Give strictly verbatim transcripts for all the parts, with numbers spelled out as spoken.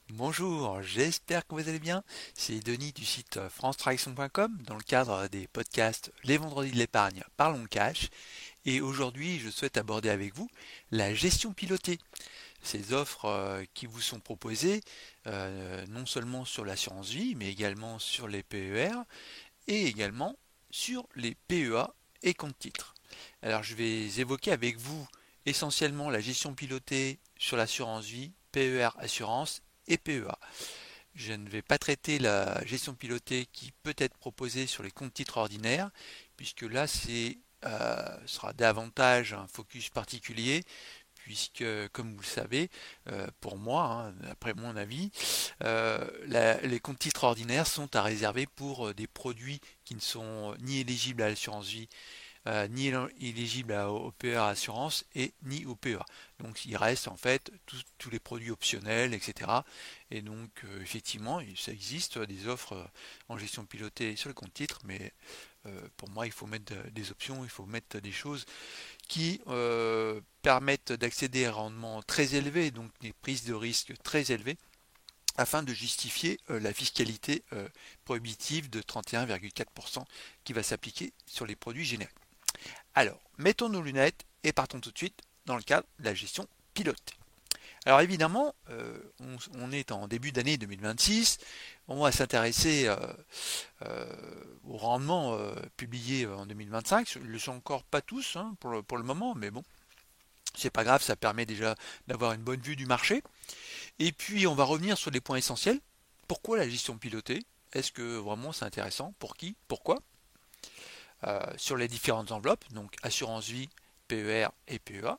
Bonjour, j'espère que vous allez bien. C'est Denis du site france traction point com dans le cadre des podcasts Les Vendredis de l'épargne Parlons Cash. Et aujourd'hui, je souhaite aborder avec vous la gestion pilotée. Ces offres euh, qui vous sont proposées euh, non seulement sur l'assurance vie, mais également sur les P E R et également sur les P E A et compte titres. Alors je vais évoquer avec vous essentiellement la gestion pilotée sur l'assurance vie, P E R assurance et P E A. Je ne vais pas traiter la gestion pilotée qui peut être proposée sur les comptes titres ordinaires, puisque là c'est euh, sera davantage un focus particulier, puisque comme vous le savez, euh, pour moi, hein, après mon avis, euh, la- les comptes titres ordinaires sont à réserver pour euh, des produits qui ne sont ni éligibles à l'assurance vie euh, ni éligible à- au P E R assurance et ni au P E A. Donc il reste en fait tous tous les produits optionnels, et cetera. Et donc euh, effectivement, ça existe des offres euh, en gestion pilotée sur le compte titre, mais euh, pour moi il faut mettre des options, il faut mettre des choses qui euh, permettent d'accéder à un rendement très élevé, donc des prises de risque très élevées, afin de justifier euh, la fiscalité euh, prohibitive de trente et un virgule quatre pour cent qui va s'appliquer sur les produits génériques. Alors, mettons nos lunettes et partons tout de suite dans le cadre de la gestion pilotée. Alors évidemment, euh, on, on est en début d'année deux mille vingt-six, on va s'intéresser euh, euh, au rendement euh, publié en deux mille vingt-cinq. Je ne le sais encore pas tous hein, pour, le, pour le moment, mais bon, c'est pas grave, ça permet déjà d'avoir une bonne vue du marché. Et puis on va revenir sur les points essentiels. Pourquoi la gestion pilotée? Est-ce que vraiment c'est intéressant? Pour qui? Pourquoi? Euh, sur les différentes enveloppes, donc assurance vie, P E R et P E A.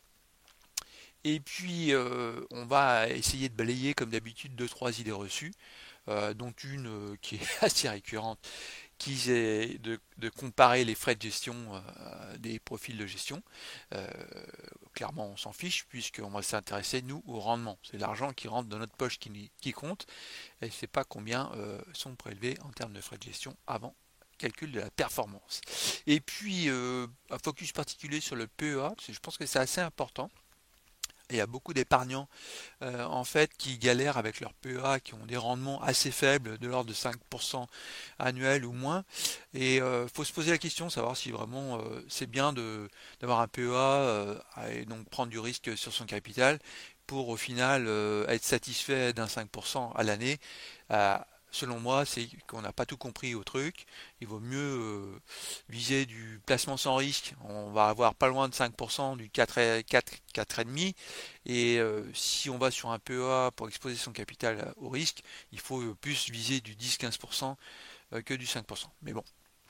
Et puis euh, on va essayer de balayer comme d'habitude deux trois idées reçues, euh, dont une euh, qui est assez récurrente, qui est de, de comparer les frais de gestion euh, des profils de gestion. Euh, Clairement on s'en fiche puisqu'on va s'intéresser nous au rendement. C'est l'argent qui rentre dans notre poche qui, qui compte et c'est pas combien euh, sont prélevés en termes de frais de gestion avant calcul de la performance. Et puis euh, un focus particulier sur le P E A, parce que je pense que c'est assez important. Il y a beaucoup d'épargnants euh, en fait qui galèrent avec leur P E A, qui ont des rendements assez faibles, de l'ordre de cinq pour cent annuel ou moins. Et il euh, faut se poser la question, savoir si vraiment euh, c'est bien de d'avoir un P E A euh, et donc prendre du risque sur son capital pour au final euh, être satisfait d'un cinq pour cent à l'année. Euh, Selon moi, c'est qu'on n'a pas tout compris au truc. Il vaut mieux euh, viser du placement sans risque. On va avoir pas loin de cinq pour cent, du quatre, quatre, quatre virgule cinq. Et euh, si on va sur un P E A pour exposer son capital au risque, il faut plus viser du dix à quinze pour cent euh, que du cinq pour cent. Mais bon,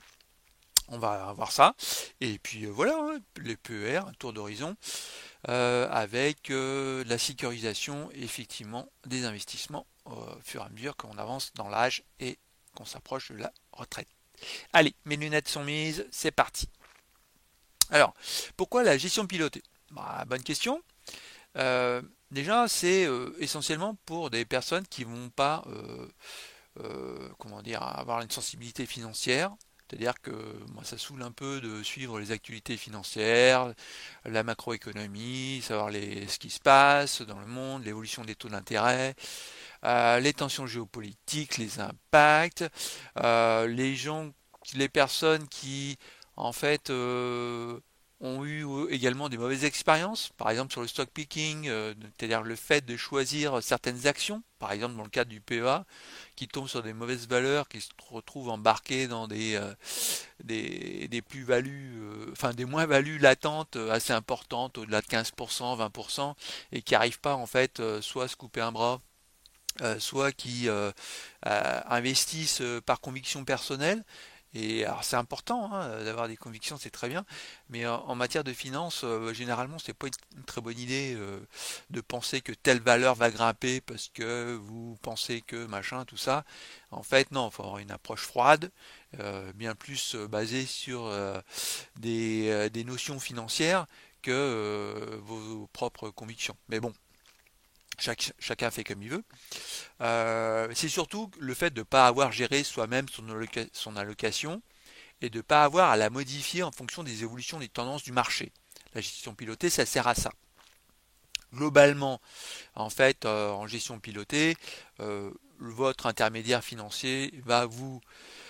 on va avoir ça. Et puis euh, voilà, hein, les P E R, un tour d'horizon, euh, avec euh, la sécurisation effectivement des investissements au fur et à mesure qu'on avance dans l'âge et qu'on s'approche de la retraite. Allez, mes lunettes sont mises, c'est parti. Alors, pourquoi la gestion pilotée? Bah, bonne question. Euh, Déjà, c'est euh, essentiellement pour des personnes qui vont pas, euh, euh, comment dire, avoir une sensibilité financière. C'est-à-dire que moi, ça saoule un peu de suivre les actualités financières, la macroéconomie, savoir les, ce qui se passe dans le monde, l'évolution des taux d'intérêt, euh, les tensions géopolitiques, les impacts, euh, les gens, les personnes qui, en fait, euh, ont eu également des mauvaises expériences, par exemple sur le stock picking, euh, c'est-à-dire le fait de choisir certaines actions, par exemple dans le cadre du P E A, qui tombent sur des mauvaises valeurs, qui se retrouvent embarqués dans des, euh, des, des plus-values, euh, enfin des moins-values latentes euh, assez importantes, au-delà de quinze pour cent, vingt pour cent, et qui n'arrivent pas en fait euh, soit à se couper un bras, euh, soit qui euh, euh, investissent euh, par conviction personnelle. Et alors c'est important hein, d'avoir des convictions, c'est très bien, mais en, en matière de finance, euh, généralement c'est pas une, une très bonne idée euh, de penser que telle valeur va grimper parce que vous pensez que machin, tout ça. En fait, non, il faut avoir une approche froide, euh, bien plus euh, basée sur euh, des, euh, des notions financières que euh, vos propres convictions. Mais bon, chaque- chacun fait comme il veut. Euh, c'est surtout le fait de ne pas avoir géré soi-même son, alloca- son allocation et de ne pas avoir à la modifier en fonction des évolutions des tendances du marché. La gestion pilotée, ça sert à ça. globalement, en fait, euh, en gestion pilotée, euh, votre intermédiaire financier va vous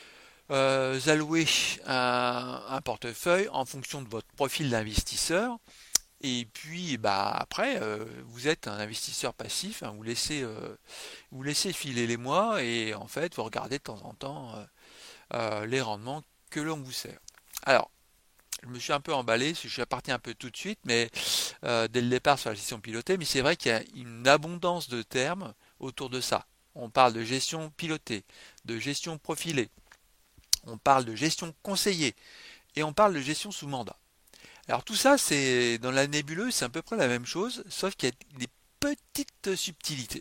euh, allouer un, un portefeuille en fonction de votre profil d'investisseur. Et puis, bah après, euh, vous êtes un investisseur passif, hein, vous laissez, euh, vous laissez filer les mois et en fait, vous regardez de temps en temps euh, euh, les rendements que l'on vous sert. Alors, je me suis un peu emballé, je suis parti un peu tout de suite, mais euh, dès le départ sur la gestion pilotée, mais c'est vrai qu'il y a une abondance de termes autour de ça. On parle de gestion pilotée, de gestion profilée, on parle de gestion conseillée et on parle de gestion sous mandat. Alors tout ça, c'est dans la nébuleuse, c'est à peu près la même chose, sauf qu'il y a des petites subtilités.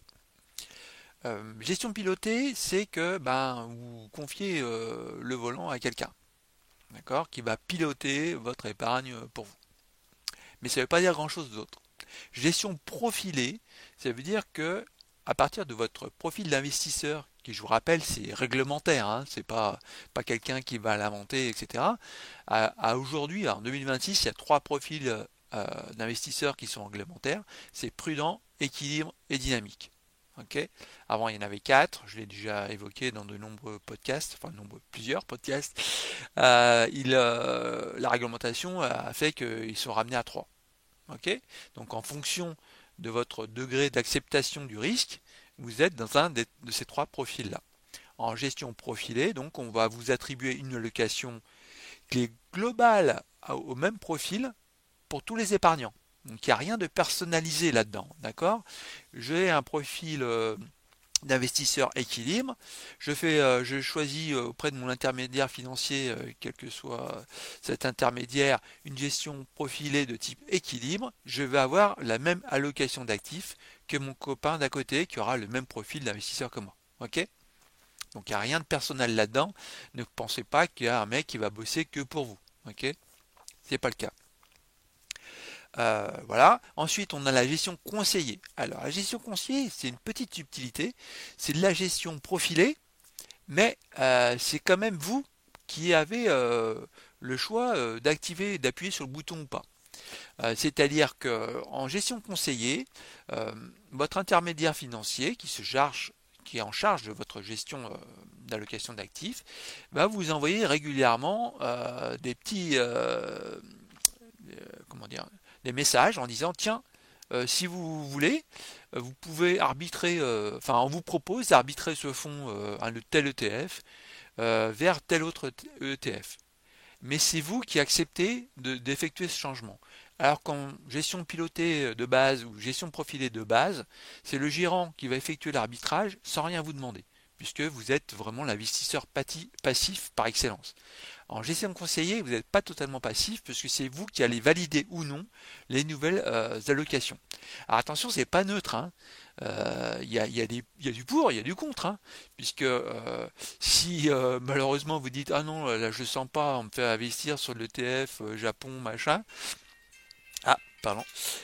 Euh, gestion pilotée, c'est que ben, vous confiez euh, le volant à quelqu'un, d'accord, qui va piloter votre épargne pour vous. Mais ça ne veut pas dire grand-chose d'autre. Gestion profilée, ça veut dire que à partir de votre profil d'investisseur, qui je vous rappelle c'est réglementaire, hein, c'est pas, pas quelqu'un qui va l'inventer, et cetera. À, à aujourd'hui, en deux mille vingt-six, il y a trois profils euh, d'investisseurs qui sont réglementaires, c'est prudent, équilibre et dynamique. Okay. Avant il y en avait quatre, je l'ai déjà évoqué dans de nombreux podcasts, enfin nombreux, plusieurs podcasts. Euh, il, euh, la réglementation a fait qu'ils sont ramenés à trois. Okay. Donc en fonction de votre degré d'acceptation du risque, vous êtes dans un de ces trois profils-là. En gestion profilée, donc on va vous attribuer une allocation qui est globale au même profil pour tous les épargnants. Donc il n'y a rien de personnalisé là-dedans, d'accord? J'ai un profil euh, d'investisseur équilibre. Je fais, euh, je choisis euh, auprès de mon intermédiaire financier, euh, quel que soit cet intermédiaire, une gestion profilée de type équilibre. Je vais avoir la même allocation d'actifs que mon copain d'à côté qui aura le même profil d'investisseur que moi. Ok? Donc il n'y a rien de personnel là-dedans. Ne pensez pas qu'il y a un mec qui va bosser que pour vous. Ok? C'est pas le cas. Euh, voilà. Ensuite, on a la gestion conseillée. Alors, la gestion conseillée, c'est une petite subtilité. C'est de la gestion profilée, mais euh, c'est quand même vous qui avez euh, le choix euh, d'activer, d'appuyer sur le bouton ou pas. Euh, C'est-à-dire que en gestion conseillée, euh, votre intermédiaire financier qui se charge, qui est en charge de votre gestion euh, d'allocation d'actifs, va vous envoyer régulièrement euh, des petits, euh, euh, comment dire, des messages en disant tiens, euh, si vous voulez, euh, vous pouvez arbitrer, euh, enfin on vous propose d'arbitrer ce fonds, euh, un tel E T F euh, vers tel autre E T F. Mais c'est vous qui acceptez de- d'effectuer ce changement. Alors qu'en gestion pilotée de base ou gestion profilée de base, c'est le gérant qui va effectuer l'arbitrage sans rien vous demander, puisque vous êtes vraiment l'investisseur passif par excellence. En gestion conseillée, vous n'êtes pas totalement passif puisque c'est vous qui allez valider ou non les nouvelles euh, allocations. Alors attention, c'est pas neutre. Hein. Euh, Il y, a, y a des- y a du pour, il y a du contre. Hein. Puisque euh, si euh, malheureusement vous dites ah non, là je sens pas, on me fait investir sur l'E T F euh, Japon machin. Ah, pardon.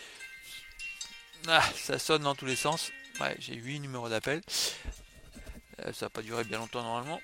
Ah, ça sonne dans tous les sens. Ouais, j'ai huit numéros d'appel. Euh, ça va pas durer bien longtemps normalement.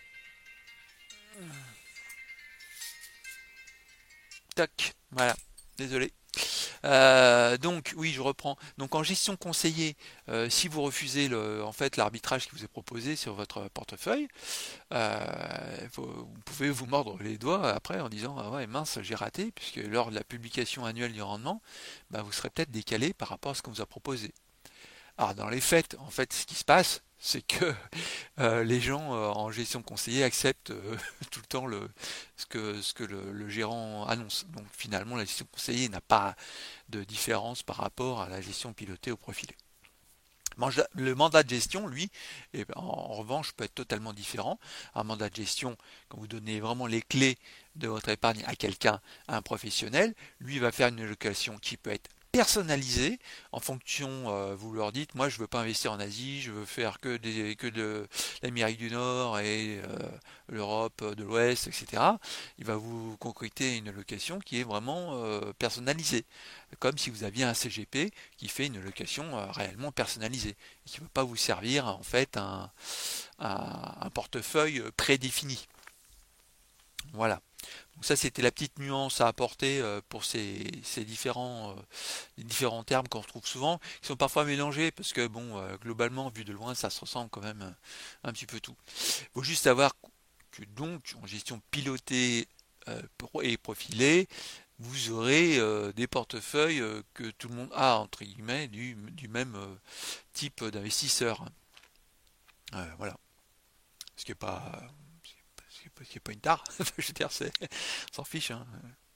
Tac, voilà. Désolé. Euh, donc oui, je reprends. Donc en gestion conseillée, euh, si vous refusez le, en fait l'arbitrage qui vous est proposé sur votre portefeuille, euh, vous, vous pouvez vous mordre les doigts après en disant ah ouais mince j'ai raté puisque lors de la publication annuelle du rendement, bah, vous serez peut-être décalé par rapport à ce qu'on vous a proposé. Alors dans les faits, en fait, ce qui se passe, c'est que euh, les gens euh, en gestion conseillée acceptent euh, tout le temps le, ce que, ce que le, le gérant annonce. Donc finalement, la gestion conseillée n'a pas de différence par rapport à la gestion pilotée au profilé. Le mandat de gestion, lui, eh ben, en revanche, peut être totalement différent. Un mandat de gestion, quand vous donnez vraiment les clés de votre épargne à quelqu'un, à un professionnel, lui va faire une allocation qui peut être personnalisée en fonction, euh, vous leur dites, moi je veux pas investir en Asie, je veux faire que, des, que de l'Amérique du Nord et euh, l'Europe de l'Ouest, et cetera. Il va vous concocter une allocation qui est vraiment euh, personnalisée, comme si vous aviez un C G P qui fait une allocation euh, réellement personnalisée et qui ne peut pas vous servir en fait un, un, un portefeuille prédéfini. Voilà. Donc ça, c'était la petite nuance à apporter euh, pour ces, ces différents, euh, les différents termes qu'on retrouve souvent, qui sont parfois mélangés, parce que bon, euh, globalement, vu de loin, ça se ressemble quand même un, un petit peu tout. Il faut juste savoir que donc, en gestion pilotée euh, pro- et profilée, vous aurez euh, des portefeuilles euh, que tout le monde a, entre guillemets, du, du même euh, type d'investisseur. Euh, voilà. Ce qui n'est pas, ce qui est pas, ce qui est pas une tare. Je veux dire, c'est, on s'en fiche, hein.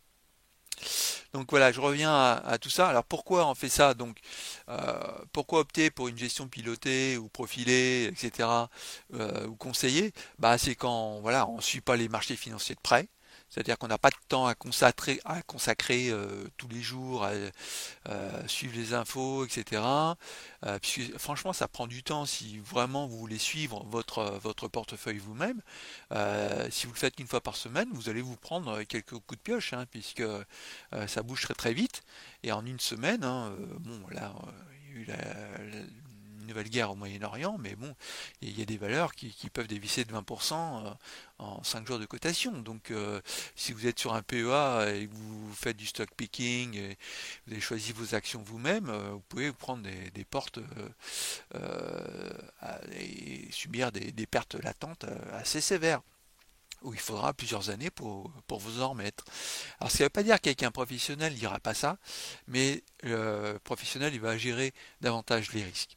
Donc voilà, je reviens à, à tout ça. Alors pourquoi on fait ça? Donc euh, pourquoi opter pour une gestion pilotée ou profilée, et cetera euh, ou conseillée? Bah c'est quand voilà, on ne suit pas les marchés financiers de près. C'est-à-dire qu'on n'a pas de temps à consacrer, à consacrer euh, tous les jours, à euh, suivre les infos, et cetera. Euh, puisque franchement, ça prend du temps si vraiment vous voulez suivre votre, votre portefeuille vous-même. Euh, si vous le faites qu'une fois par semaine, vous allez vous prendre quelques coups de pioche, hein, puisque euh, ça bouge très très vite. Et en une semaine, hein, euh, bon, là, euh, il y a eu la, la- une nouvelle guerre au Moyen-Orient, mais bon, il y a des valeurs qui, qui peuvent dévisser de vingt pour cent euh, en cinq jours de cotation. Donc, euh, si vous êtes sur un P E A et que vous faites du stock picking, et vous avez choisi vos actions vous-même, euh, vous pouvez vous prendre des, des portes euh, euh, à- et subir des, des pertes latentes euh, assez sévères où il faudra plusieurs années pour, pour vous en remettre. Alors ça ne veut pas dire qu'avec un professionnel, il dira pas ça, mais le professionnel, il va gérer davantage les risques.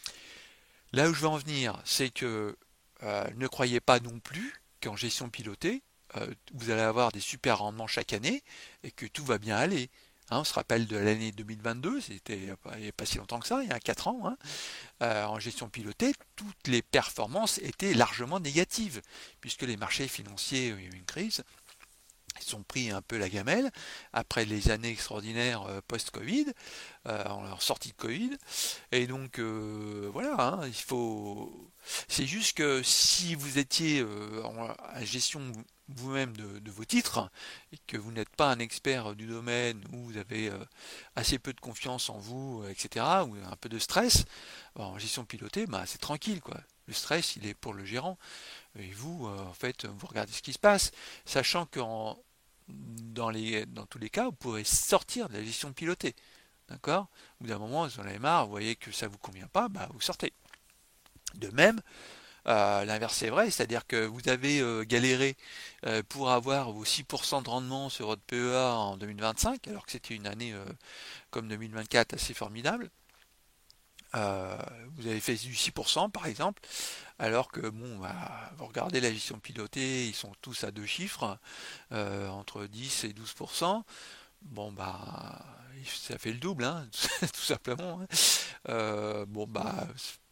Là où je veux en venir, c'est que euh, ne croyez pas non plus qu'en gestion pilotée, euh, vous allez avoir des super rendements chaque année et que tout va bien aller. Hein, on se rappelle de l'année deux mille vingt-deux, c'était il n'y a, pas il y a pas si longtemps que ça, il y a quatre ans, hein, euh, en gestion pilotée, toutes les performances étaient largement négatives, puisque les marchés financiers ont eu une crise, ils sont pris un peu la gamelle après les années extraordinaires euh, post-Covid, euh, en leur sortie de Covid. Et donc euh, voilà, hein, il faut. C'est juste que si vous étiez euh, en à gestion vous-même de, de vos titres et que vous n'êtes pas un expert du domaine ou vous avez euh, assez peu de confiance en vous, et cetera, ou un peu de stress, en gestion pilotée, bah, c'est tranquille quoi. Le stress, il est pour le gérant. Et vous, euh, en fait, vous regardez ce qui se passe, sachant que en- dans les, dans tous les cas, vous pourrez sortir de la gestion pilotée. D'accord? Au bout d'un moment, vous en avez marre, vous voyez que ça ne vous convient pas, bah, vous sortez. De même, euh, l'inverse est vrai, c'est-à-dire que vous avez euh, galéré euh, pour avoir vos six pour cent de rendement sur votre P E A en deux mille vingt-cinq, alors que c'était une année euh, comme deux mille vingt-quatre assez formidable. Euh, vous avez fait du six pour cent par exemple, alors que bon, bah, vous regardez la gestion pilotée, ils sont tous à deux chiffres, euh, entre dix et douze pour cent. Bon bah ça fait le double, hein, tout simplement, hein. Euh, bon bah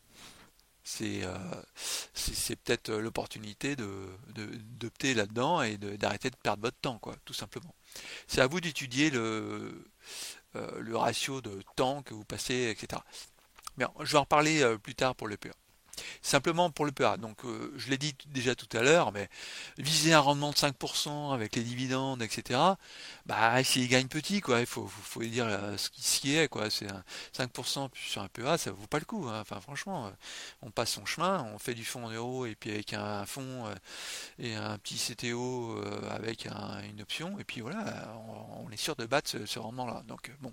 c'est euh, c'est c'est peut-être l'opportunité de, de- d'opter là-dedans et de- d'arrêter de perdre votre temps, quoi, tout simplement. C'est à vous d'étudier le, euh, le ratio de temps que vous passez, et cetera. Bien, je vais en reparler euh, plus tard pour le P E A. Simplement pour le P E A. Donc, euh, je l'ai dit déjà tout à l'heure, mais viser un rendement de cinq pour cent avec les dividendes, et cetera. Bah, s'il gagne petit, quoi, il faut, faut, faut dire euh, ce qui, ce qui est, quoi. C'est un cinq pour cent sur un P E A, ça vaut pas le coup, hein. Enfin, franchement, euh, on passe son chemin, on fait du fonds en euros et puis avec un fonds euh, et un petit C T O euh, avec un- une option, et puis voilà, on, on est sûr de battre ce, ce rendement-là. Donc, euh, bon.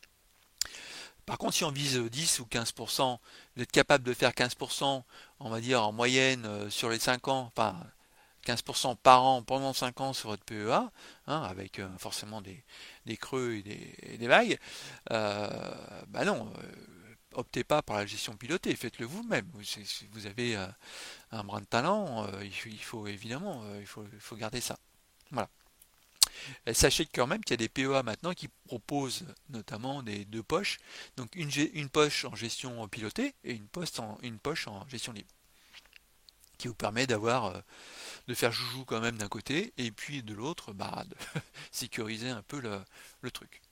Par contre, si on vise dix ou quinze pour cent, vous êtes capable de faire quinze pour cent, on va dire en moyenne euh, sur les cinq ans, enfin quinze pour cent par an pendant cinq ans sur votre P E A, hein, avec euh, forcément des, des creux et des, et des vagues, euh, bah non, euh, optez pas par la gestion pilotée, faites-le vous-même. Vous, si vous avez euh, un brin de talent, euh, il, faut, il faut évidemment, euh, il faut, il faut garder ça. Voilà. Et sachez quand même qu'il y a des P E A maintenant qui proposent notamment des deux poches, donc une, une poche en gestion pilotée et une, poste en, une poche en gestion libre, qui vous permet d'avoir euh, de faire joujou quand même d'un côté et puis de l'autre, bah, de sécuriser un peu le, le truc.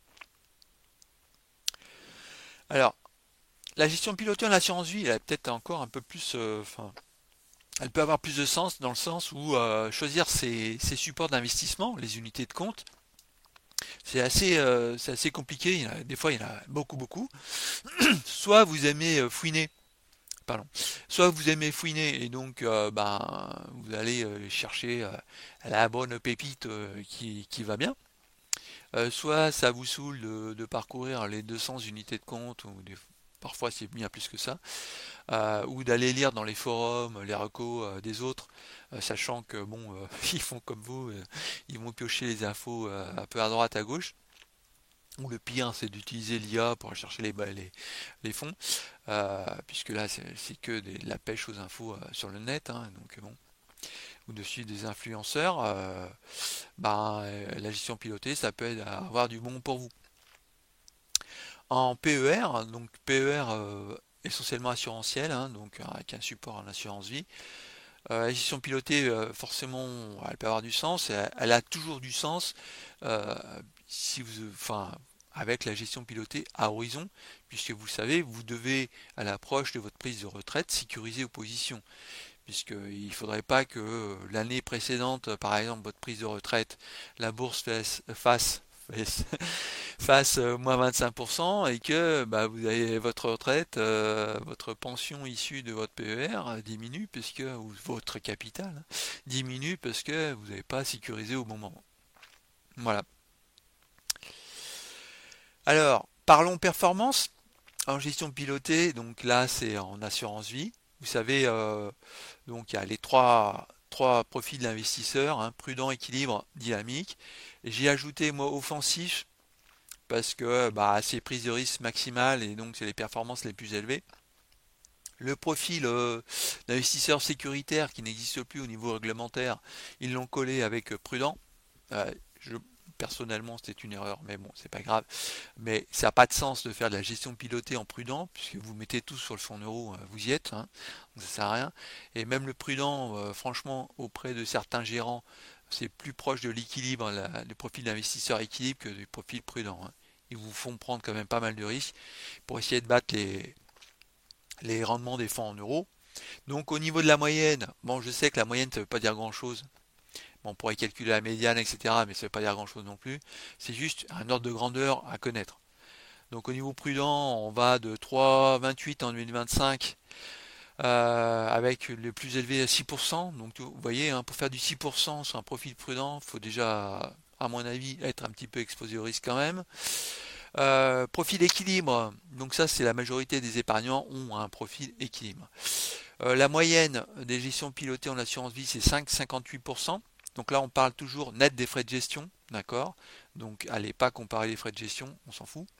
Alors, la gestion pilotée en assurance vie, elle a peut-être encore un peu plus, euh, enfin, elle peut avoir plus de sens dans le sens où euh, choisir ses, ses supports d'investissement, les unités de compte, c'est assez, euh, c'est assez compliqué. Il y en a- des fois, il y en a beaucoup, beaucoup. Soit vous aimez euh, fouiner pardon. Soit vous aimez fouiner et donc euh, ben, vous allez euh, chercher euh, la bonne pépite euh, qui, qui va bien. Euh, soit ça vous saoule de, de parcourir les deux cents unités de compte, ou des- parfois c'est bien plus que ça, euh, ou d'aller lire dans les forums les recos euh, des autres, euh, sachant que bon, euh, ils font comme vous, euh, ils vont piocher les infos euh, un peu à droite, à gauche. Ou le pire, c'est d'utiliser l'I A pour chercher les, les, les fonds, euh, puisque là, c'est c'est que des- de la pêche aux infos euh, sur le net, hein, donc bon, ou de suivre des influenceurs, euh, ben, euh, la gestion pilotée, ça peut être- avoir du bon pour vous. En P E R, donc P E R euh, essentiellement assurantiel, hein, donc avec un support en assurance vie. Euh, la gestion pilotée, euh, forcément, elle peut avoir du sens, elle, elle a toujours du sens euh, si vous, enfin, avec la gestion pilotée à horizon, puisque vous savez, vous devez, à l'approche de votre prise de retraite, sécuriser vos positions, puisqu'il ne faudrait pas que euh, l'année précédente, par exemple, votre prise de retraite, la bourse fasse, fasse fasse euh, moins vingt-cinq pour cent et que bah, vous avez votre retraite, euh, votre pension issue de votre P E R euh, diminue puisque ou votre capital hein, diminue parce que vous n'avez pas sécurisé au bon moment. Voilà. Alors, parlons performance en gestion pilotée. Donc là, c'est en assurance vie. Vous savez, euh, donc il y a les trois trois profils d'investisseurs, hein, prudent, équilibre, dynamique. J'ai ajouté moi offensif parce que bah, c'est prise de risque maximale et donc c'est les performances les plus élevées. Le profil euh, d'investisseur sécuritaire qui n'existe plus au niveau réglementaire, ils l'ont collé avec euh, prudent. Euh, je, personnellement, c'était une erreur, mais bon, c'est pas grave. Mais ça n'a pas de sens de faire de la gestion pilotée en prudent, puisque vous mettez tout sur le fonds euro, euh, vous y êtes, hein, donc ça sert à rien. Et même le prudent, euh, franchement, auprès de certains gérants, c'est plus proche de l'équilibre, la- le profil d'investisseur équilibre que du profil prudent, hein. Ils vous font prendre quand même pas mal de risques pour essayer de battre les, les rendements des fonds en euros. Donc au niveau de la moyenne, bon je sais que la moyenne ça veut pas dire grand chose. Bon, on pourrait calculer la médiane, et cetera. Mais ça veut pas dire grand chose non plus. C'est juste un ordre de grandeur à connaître. Donc au niveau prudent, on va de trois virgule vingt-huit en deux mille vingt-cinq euh, avec le plus élevé à six pour cent. Donc vous voyez, hein, pour faire du six pour cent sur un profil prudent, il faut déjà, à mon avis, être un petit peu exposé au risque quand même. Euh, profil équilibre, donc ça c'est la majorité des épargnants ont un profil équilibre. Euh, la moyenne des gestions pilotées en assurance vie c'est cinq virgule cinquante-huit pour cent. Donc là on parle toujours net des frais de gestion, d'accord. Donc allez pas comparer les frais de gestion, on s'en fout.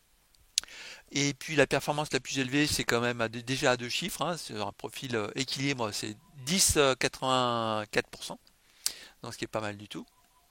Et puis la performance la plus élevée c'est quand même à deux- déjà à deux chiffres, hein, sur un profil euh, équilibre c'est dix virgule quatre-vingt-quatre pour cent, donc ce qui est pas mal du tout.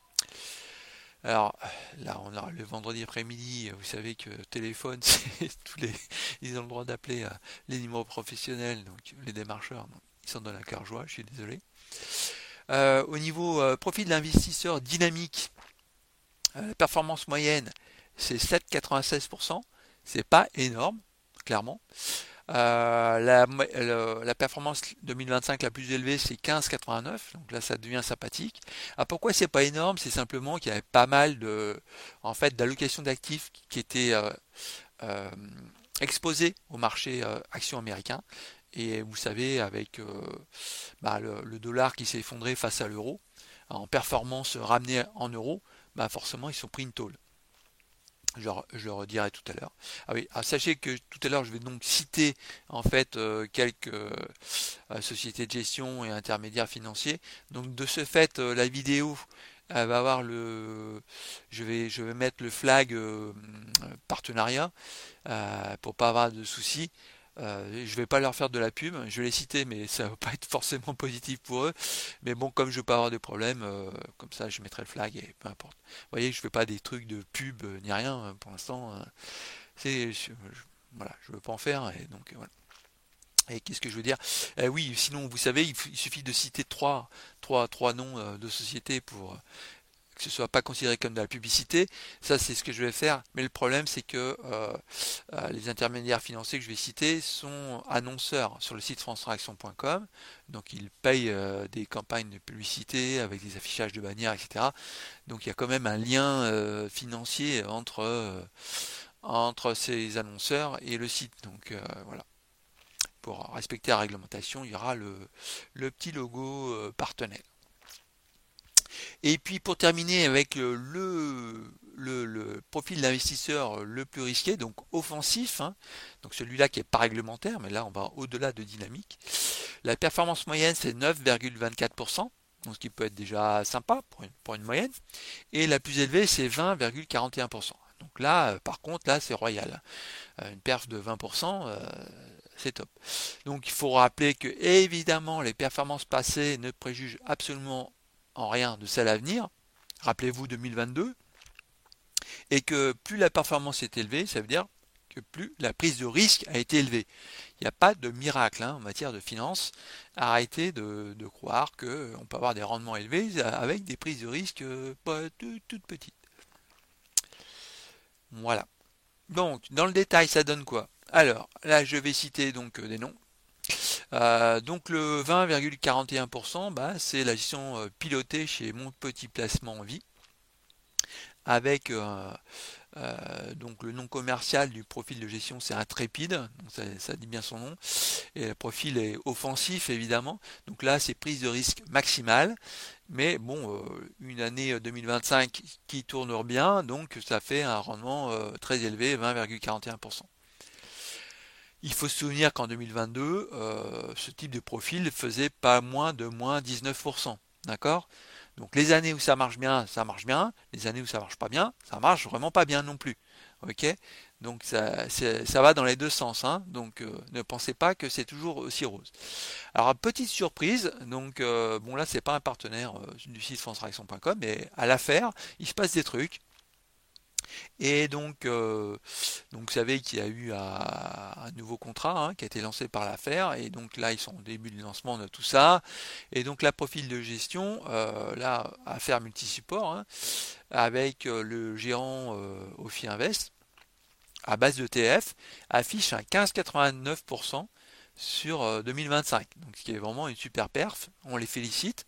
Alors là, on a le vendredi après-midi, vous savez que téléphone, c'est tous les, ils ont le droit d'appeler euh, les numéros professionnels, donc les démarcheurs, donc, ils sont dans la cœur joie, je suis désolé. Euh, au niveau euh, profil de l'investisseur dynamique, euh, la performance moyenne, c'est sept virgule quatre-vingt-seize pour cent, c'est pas énorme, clairement. Euh, la, le- la performance deux mille vingt-cinq la plus élevée, c'est quinze virgule quatre-vingt-neuf, donc là ça devient sympathique. Ah, pourquoi c'est pas énorme? C'est simplement qu'il y avait pas mal de, en fait, d'allocations d'actifs qui étaient euh, euh, exposées au marché euh, action américain. Et vous savez, avec euh, bah, le, le dollar qui s'est effondré face à l'euro, en performance ramenée en euros, bah forcément ils sont pris une tôle. Je, je le redirai tout à l'heure. Ah oui, ah, sachez que tout à l'heure je vais donc citer en fait euh, quelques euh, sociétés de gestion et intermédiaires financiers. Donc de ce fait, euh, la vidéo elle va avoir le, je vais, je vais mettre le flag euh, partenariat euh, pour pas avoir de soucis. Euh, je vais pas leur faire de la pub, je vais les citer, mais ça va pas être forcément positif pour eux. Mais bon, comme je veux pas avoir de problème, euh, comme ça je mettrai le flag et peu importe. Vous voyez, je fais pas des trucs de pub euh, ni rien euh, pour l'instant. euh, c'est, je, je- voilà, je veux pas en faire et donc euh, voilà. Et qu'est-ce que je veux dire? Euh, oui, sinon vous savez, il, il suffit de citer trois, trois, trois noms euh, de sociétés pour que ce soit pas considéré comme de la publicité. Ça, c'est ce que je vais faire. Mais le problème, c'est que euh, euh, les intermédiaires financiers que je vais citer sont annonceurs sur le site france traction point com. Donc, ils payent euh, des campagnes de publicité avec des affichages de bannières, et cetera. Donc, il y a quand même un lien euh, financier entre, euh, entre ces annonceurs et le site. Donc, euh, voilà. pour respecter la réglementation, il y aura le, le petit logo euh, partenaire. Et puis pour terminer avec le, le, le profil d'investisseur le plus risqué, donc offensif, hein, donc celui-là qui n'est pas réglementaire, mais là on va au-delà de dynamique. La performance moyenne c'est neuf virgule vingt-quatre pour cent, donc ce qui peut être déjà sympa pour une, pour une moyenne, et la plus élevée c'est vingt virgule quarante et un pour cent. Donc là, euh, par contre, là c'est royal. Euh, une perf de vingt pour cent, euh, c'est top. Donc il faut rappeler que évidemment les performances passées ne préjugent absolument en rien de celle à venir. Rappelez-vous deux mille vingt-deux. Et que plus la performance est élevée, ça veut dire que plus la prise de risque a été élevée. Il n'y a pas de miracle hein, en matière de finance. Arrêtez de, de croire qu'on peut avoir des rendements élevés avec des prises de risque euh, pas toutes petites. Voilà. Donc, dans le détail, ça donne quoi? Alors, là, je vais citer donc euh, des noms. Euh, donc, le vingt virgule quarante et un pour cent, bah, c'est la gestion euh, pilotée chez Mon Petit Placement en Vie, avec euh, euh, donc le nom commercial du profil de gestion, c'est Intrépide, donc ça, ça dit bien son nom, et le profil est offensif évidemment. Donc là, c'est prise de risque maximale. Mais bon, euh, une année deux mille vingt-cinq qui tourne bien, donc ça fait un rendement euh, très élevé, vingt virgule quarante et un pour cent. Il faut se souvenir qu'en deux mille vingt-deux, euh, ce type de profil faisait pas moins de moins dix-neuf pour cent. D'accord? Donc les années où ça marche bien, ça marche bien. Les années où ça marche pas bien, ça marche vraiment pas bien non plus. Ok? Donc ça, ça va dans les deux sens. Hein. Donc euh, ne pensez pas que c'est toujours aussi rose. Alors petite surprise, donc euh, bon là c'est pas un partenaire euh, du site france traction point com, mais à l'affaire, il se passe des trucs. Et donc, euh, donc vous savez qu'il y a eu un, un nouveau contrat hein, qui a été lancé par l'affaire, et donc là ils sont au début du lancement de tout ça. Et donc la profil de gestion, euh, là affaire multi-support, hein, avec euh, le gérant euh, Ophi Invest à base de T F, affiche un quinze virgule quatre-vingt-neuf pour cent sur euh, deux mille vingt-cinq. Donc ce qui est vraiment une super perf, on les félicite.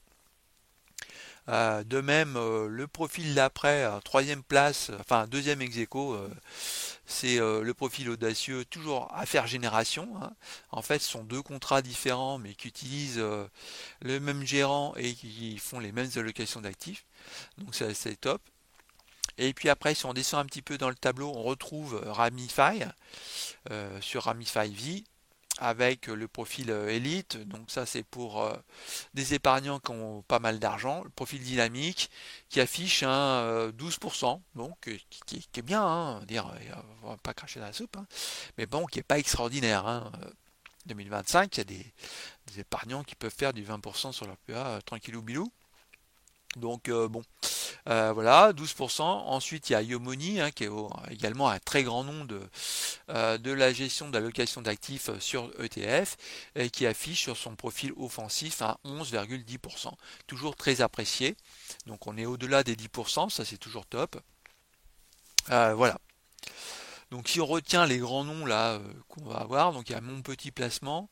Euh, de même, euh, le profil d'après, euh, troisième place, enfin deuxième ex aequo, euh, c'est euh, le profil audacieux, toujours affaire génération. Hein. En fait, ce sont deux contrats différents, mais qui utilisent euh, le même gérant et qui font les mêmes allocations d'actifs. Donc ça, c'est top. Et puis après, si on descend un petit peu dans le tableau, on retrouve Ramify euh, sur Ramify V avec le profil élite. Donc ça, c'est pour euh, des épargnants qui ont pas mal d'argent. Le profil dynamique qui affiche un euh, douze pour cent, donc qui, qui- qui est bien, hein, dire, euh, on va pas cracher dans la soupe, hein, mais bon, qui est pas extraordinaire. Hein. deux mille vingt-cinq, il y a des, des épargnants qui peuvent faire du vingt pour cent sur leur P A euh, tranquillou bilou. Donc euh, bon, euh, voilà, douze pour cent. Ensuite, il y a Yomoni, hein, qui est au- également un très grand nom de, euh, de la gestion de l'allocation d'actifs sur E T F, et qui affiche sur son profil offensif un onze virgule dix pour cent. Toujours très apprécié. Donc on est au-delà des dix pour cent, ça c'est toujours top. Euh, voilà. Donc si on retient les grands noms là euh, qu'on va avoir, donc il y a Mon Petit Placement.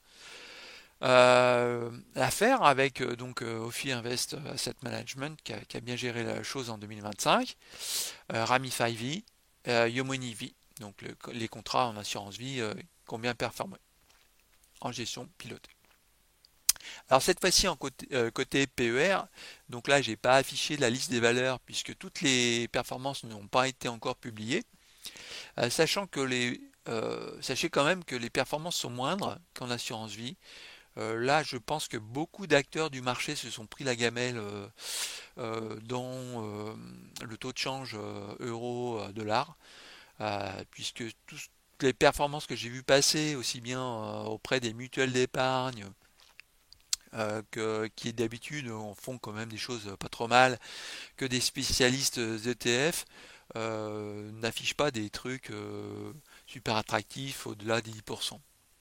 Euh, l'affaire avec euh, donc euh, Ophi Invest Asset Management qui a, qui a bien géré la chose en deux mille vingt-cinq, euh, Ramify V, euh, Yomoni V, donc le- les contrats en assurance vie euh, qui ont bien performé en gestion pilotée. Alors cette fois-ci en côté, euh, côté P E R, donc là j'ai pas affiché la liste des valeurs puisque toutes les performances n'ont pas été encore publiées, Euh, sachant que les euh, sachez quand même que les performances sont moindres qu'en assurance vie. Euh, là, je pense que beaucoup d'acteurs du marché se sont pris la gamelle euh, euh, dans euh, le taux de change euh, euro-dollar, euh, puisque toutes les performances que j'ai vues passer, aussi bien euh, auprès des mutuelles d'épargne, euh, que, qui d'habitude font quand même des choses pas trop mal, que des spécialistes E T F, euh, n'affichent pas des trucs euh, super attractifs au-delà des dix pour cent.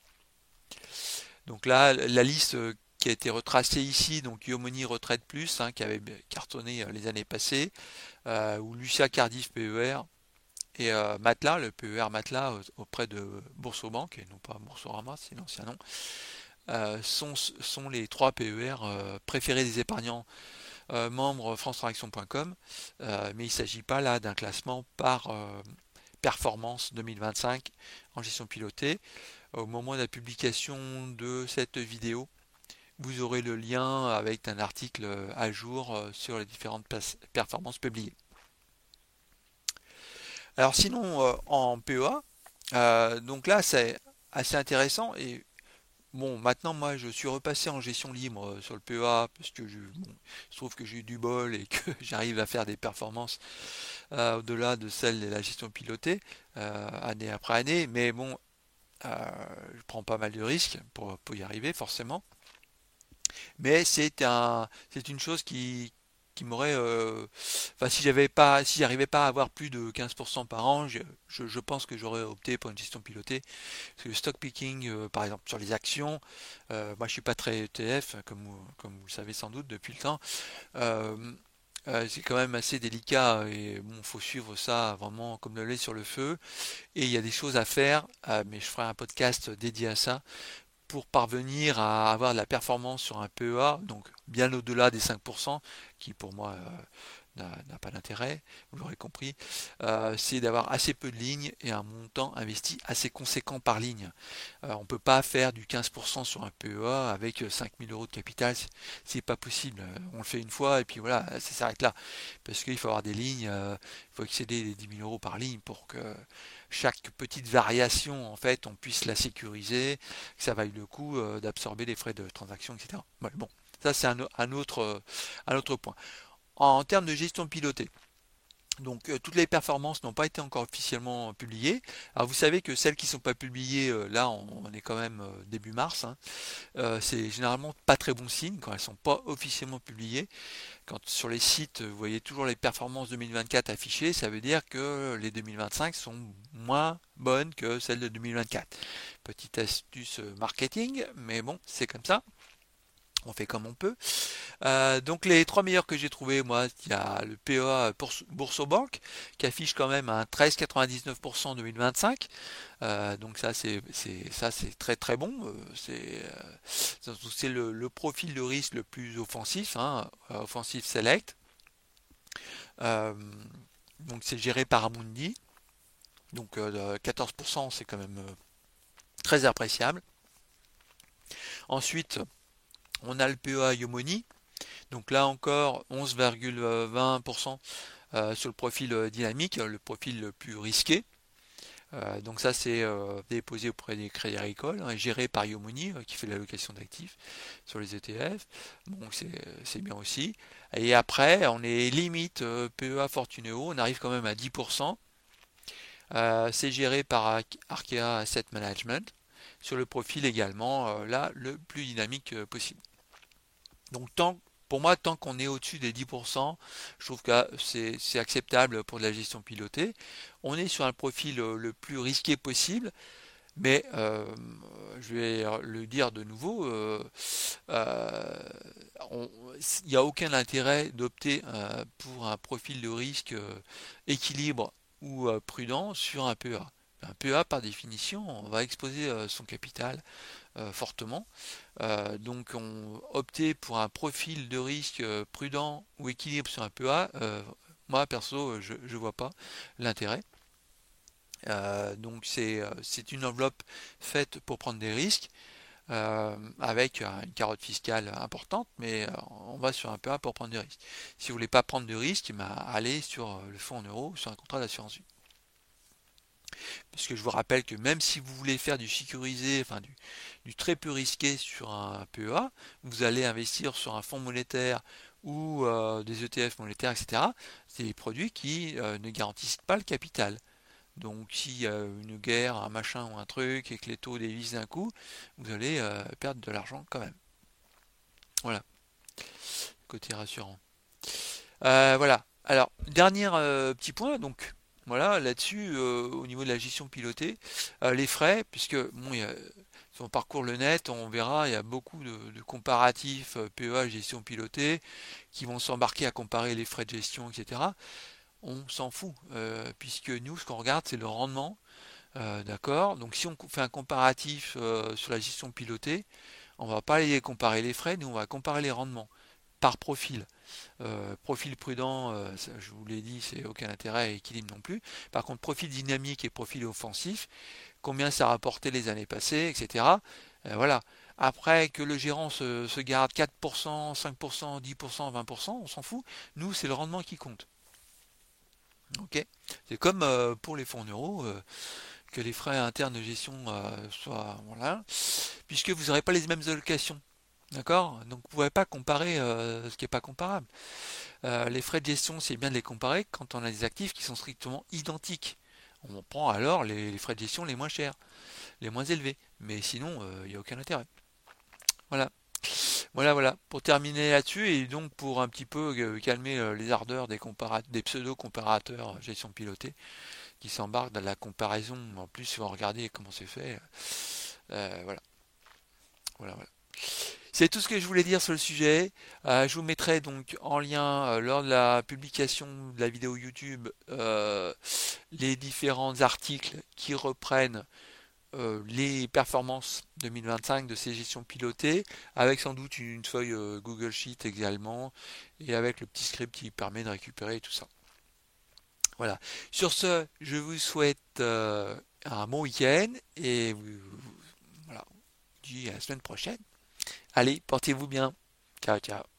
Donc là, la liste euh, qui a été retracée ici, donc Yomoni Retraite Plus, hein, qui avait cartonné euh, les années passées, euh, ou Lucia Cardiff P E R, et euh, Matelas, le P E R Matelas auprès de Boursorama, et non pas Boursorama, c'est l'ancien nom, euh, sont, sont les trois P E R euh, préférés des épargnants euh, membres france traction point com, euh, mais il ne s'agit pas là d'un classement par euh, performance deux mille vingt-cinq en gestion pilotée. au moment de la publication de cette vidéo, vous aurez le lien avec un article à jour sur les différentes performances publiées. Alors sinon, euh, en P E A, euh, donc là c'est assez intéressant et bon, maintenant moi je suis repassé en gestion libre euh, sur le P E A parce que je, bon, je trouve que j'ai eu du bol et que j'arrive à faire des performances euh, au-delà de celles de la gestion pilotée euh, année après année, mais bon, euh, je prends pas mal de risques pour, pour y arriver forcément. Mais c'est un, c'est une chose qui, qui m'aurait, euh, enfin si j'avais pas, si j'arrivais pas à avoir plus de quinze pour cent par an, je, je, je pense que j'aurais opté pour une gestion pilotée. Parce que le stock picking, euh, par exemple sur les actions, euh, moi je suis pas très E T F, comme vous, comme vous le savez sans doute depuis le temps. Euh, euh, c'est quand même assez délicat et bon, faut suivre ça vraiment comme le lait sur le feu. Et il y a des choses à faire, euh, mais je ferai un podcast dédié à ça pour parvenir à avoir de la performance sur un P E A, donc bien au-delà des cinq pour cent, qui pour moi euh, n'a pas d'intérêt, vous l'aurez compris, euh, c'est d'avoir assez peu de lignes et un montant investi assez conséquent par ligne. Euh, on ne peut pas faire du quinze pour cent sur un P E A avec cinq mille euros de capital, c'est pas possible. On le fait une fois et puis voilà, ça s'arrête là. Parce qu'il faut avoir des lignes, euh, il faut excéder les dix mille euros par ligne pour que chaque petite variation, en fait, on puisse la sécuriser, que ça vaille le coup euh, d'absorber les frais de transaction, et cetera. Ouais, bon, ça c'est un, un, autre, euh, un autre point. En termes de gestion pilotée, donc euh, toutes les performances n'ont pas été encore officiellement publiées. Alors vous savez que celles qui ne sont pas publiées, euh, là on, on est quand même euh, début mars, hein, euh, c'est généralement pas très bon signe quand elles ne sont pas officiellement publiées. Quand sur les sites vous voyez toujours les performances deux mille vingt-quatre affichées, ça veut dire que les deux mille vingt-cinq sont moins bonnes que celles de deux mille vingt-quatre. Petite astuce marketing, mais bon, c'est comme ça. On fait comme on peut. Euh, donc les trois meilleurs que j'ai trouvés, moi, il y a le P E A Boursorbank qui affiche quand même un treize virgule quatre-vingt-dix-neuf pour cent en deux mille vingt-cinq. Euh, donc ça c'est ça c'est très très bon. Euh, C'est euh, c'est le, le profil de risque le plus offensif, hein, euh, offensif select. Euh, donc c'est géré par Amundi. Donc euh, quatorze pour cent c'est quand même euh, très appréciable. Ensuite on a le P E A Yomoni. Donc là encore onze virgule vingt pour cent euh, sur le profil euh, dynamique, le profil le plus risqué. Euh, donc ça c'est euh, déposé auprès des crédits agricoles, hein, géré par Yomoni euh, qui fait de l'allocation d'actifs sur les E T F. Bon c'est bien aussi. Et après on est limite euh, P E A Fortuneo, on arrive quand même à dix pour cent. Euh, c'est géré par Arkea Asset Management sur le profil également euh, là le plus dynamique euh, possible. Donc tant pour moi, tant qu'on est au-dessus des dix pour cent, je trouve que c'est acceptable pour de la gestion pilotée. On est sur un profil euh, le plus risqué possible, mais euh, je vais le dire de nouveau, euh, euh, on- il n'y a aucun intérêt d'opter euh, pour un profil de risque euh, équilibre ou euh, prudent sur un P E A. Un P E A, par définition, on va exposer euh, son capital euh, fortement. Euh, donc on optait pour un profil de risque euh, prudent ou équilibre sur un P E A. Euh, moi perso, je ne vois pas l'intérêt. Euh, donc c'est euh, c'est une enveloppe faite pour prendre des risques euh, avec euh, une carotte fiscale importante, mais euh, on va sur un P E A pour prendre des risques. Si vous voulez pas prendre de risques, bah, allez sur euh, le fonds en euros ou sur un contrat d'assurance vie. Puisque je vous rappelle que même si vous voulez faire du sécurisé, enfin du, du très peu risqué sur un P E A, vous allez investir sur un fonds monétaire ou euh, des E T F monétaires, et cetera. C'est des produits qui euh, ne garantissent pas le capital. Donc s'il y a une guerre, un machin ou un truc et que les taux dévissent d'un coup, vous allez euh, perdre de l'argent quand même. Voilà, côté rassurant. Euh, voilà. Alors, dernier euh, petit point, donc voilà, là-dessus, euh, au niveau de la gestion pilotée, euh, les frais, puisque bon, il y a, si on parcourt le net, on verra, il y a beaucoup de, de comparatifs euh, P E A gestion pilotée qui vont s'embarquer à comparer les frais de gestion, et cetera. On s'en fout, euh, puisque nous, ce qu'on regarde, c'est le rendement, euh, d'accord? Donc si on fait un comparatif euh, sur la gestion pilotée, on va pas aller comparer les frais, nous on va comparer les rendements. par profil. Euh, profil prudent, euh, ça, je vous l'ai dit, c'est aucun intérêt et équilibre non plus. Par contre, profil dynamique et profil offensif, combien ça a rapporté les années passées, et cetera. Euh, voilà. Après que le gérant se, se garde quatre pour cent, cinq pour cent, dix pour cent, vingt pour cent, on s'en fout. Nous, c'est le rendement qui compte. Ok. C'est comme euh, pour les fonds en euros, euh, que les frais internes de gestion euh, soient voilà, puisque vous n'aurez pas les mêmes allocations. D'accord? Donc vous ne pouvez pas comparer euh, ce qui n'est pas comparable. Euh, les frais de gestion, c'est bien de les comparer quand on a des actifs qui sont strictement identiques. On prend alors les, les frais de gestion les moins chers, les moins élevés. Mais sinon, il euh, n'y a aucun intérêt. Voilà. Voilà, voilà. Pour terminer là-dessus, et donc pour un petit peu euh, calmer euh, les ardeurs des, compara- des pseudo-comparateurs gestion pilotée qui s'embarquent dans la comparaison, en plus, si vous regardez comment c'est fait. Euh, voilà. Voilà, voilà. C'est tout ce que je voulais dire sur le sujet. Euh, je vous mettrai donc en lien euh, lors de la publication de la vidéo YouTube euh, les différents articles qui reprennent euh, les performances deux mille vingt-cinq de ces gestions pilotées, avec sans doute une feuille euh, Google Sheet également, et avec le petit script qui permet de récupérer tout ça. Voilà. Sur ce, je vous souhaite euh, un bon week-end et vous, voilà, je vous dis à la semaine prochaine. Allez, portez-vous bien. Ciao, ciao.